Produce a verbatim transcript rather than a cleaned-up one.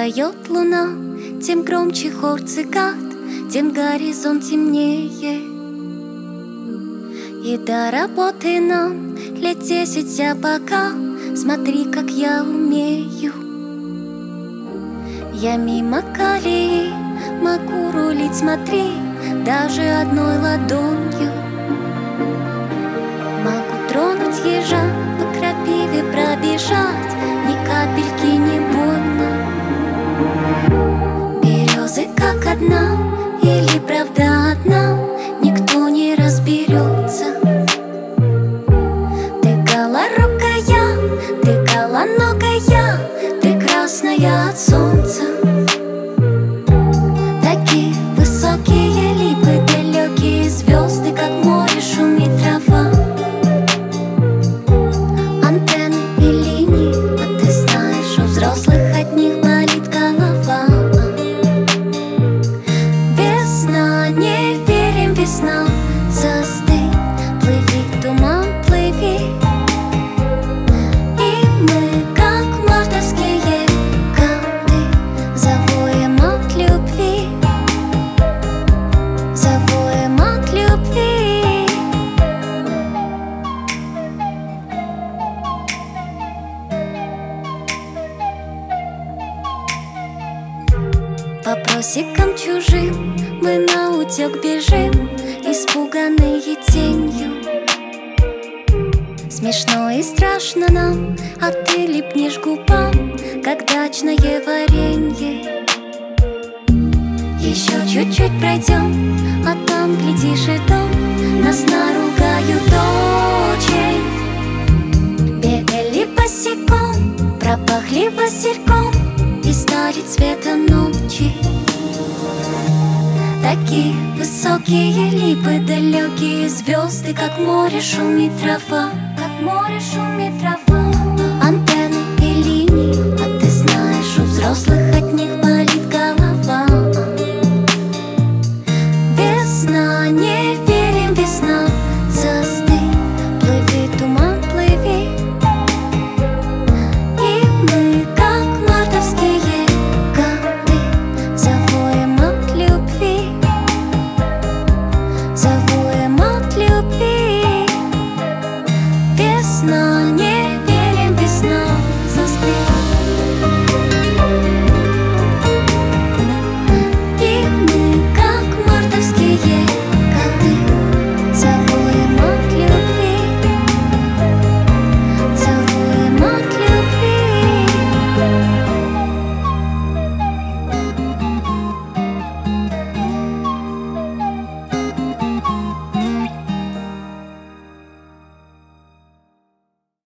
поет луна, тем громче хор цикад, тем горизонт темнее. И до работы нам лет десять, а пока смотри, как я умею. Я мимо колеи могу рулить, смотри, даже одной ладонью. Могу тронуть ежа, по крапиве пробежать, ни капельки не больно. Березы как одна, или правда одна, никто не разберется. Ты голорукая, ты голоногая, ты красная от солнца. Такие высокие липы, далекие звезды, как море шумит трава. Антенны и линии, а ты знаешь, у взрослых от них болит голова. Весна, не верим, весна, застынь, плыви, туман, плыви. И мы, как мартовские коты, завоем от любви, завоем от любви. По просекам чужим мы наутек бежим, испуганные тенью. Смешно и страшно нам, а ты липнешь к губам, как дачное варенье. Еще чуть-чуть пройдем, а там, глядишь, и дом. Нас наругают очень. Бегали босиком, пропахли васильком и стали цвета ночи. Такие высокие липы, далекие звезды, как море шумит трава, как море шумит трава.